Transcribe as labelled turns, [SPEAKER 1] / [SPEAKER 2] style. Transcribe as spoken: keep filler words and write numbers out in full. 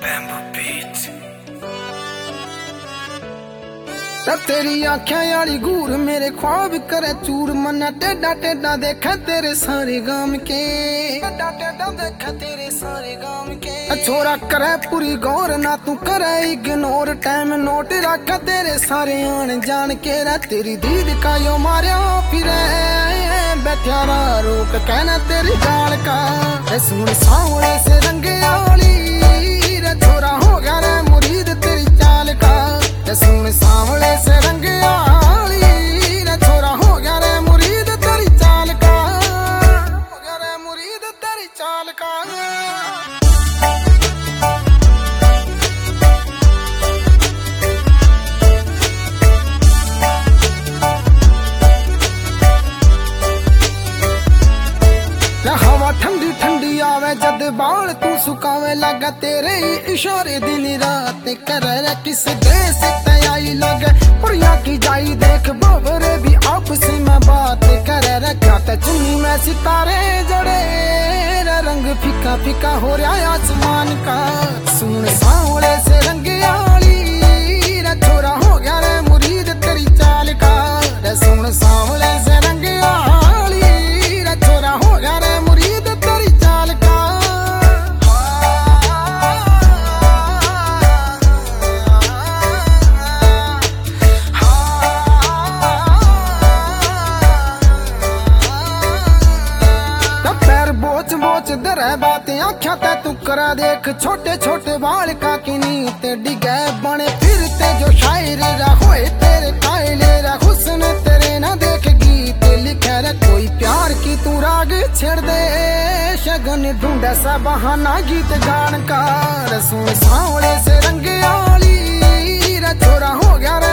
[SPEAKER 1] तेरी आँखें यारी घूर मेरे ख्वाब करे चूर मना टेढ़ा टेढ़ा देखा तेरे सारे गाम के टेढ़ा टेढ़ा देखा तेरे सारे गाम के छोरा करे पूरी गौर ना तू करे इग्नोर टाइम नोट रखा तेरे सारे आन जान के रा तेरी दीद का यो मारिया फिरे बैठा रोक कहना तेरी गाल का सुन सावले से रंगे आली रे छोरा हो गया रे मुरीद तेरी चाल का सुन सावले से रंग आली रे छोरा हो गया रे मुरीद तेरी चाल का हो गया रे मुरीद तेरी चाल का हवा ठंडी ठंडी आवे जद बाल तू सुकावे लगा तेरे इशारे दिन रात करे किस देश से आई लगे पुड़िया की जाई देख बाबरे भी आपस में बात करे रे क्या चुनी में सितारे जड़े रंग फीका फीका हो रहा आसमान का सुन सावले से रंग आली रे छोरा हो गया रे मुरीद तेरी चाल का रे सुन सावले से रंग आली रे छोरा हो गया रे मुरीद तेरी चाल का बोच बोच दरे बातें आख्या ते तू करा देख छोटे छोटे बाल का किनी ते डिगे बने फिरते जो शायर रा होए तेरे कायले रा हुस्न तेरे ना देख गीत लिखे रे कोई प्यार की तू राग छेड़ दे शगन ढूंढे सा बहाना गीत गान का सुन सावले से रंग आली रे छोरा हो गया रे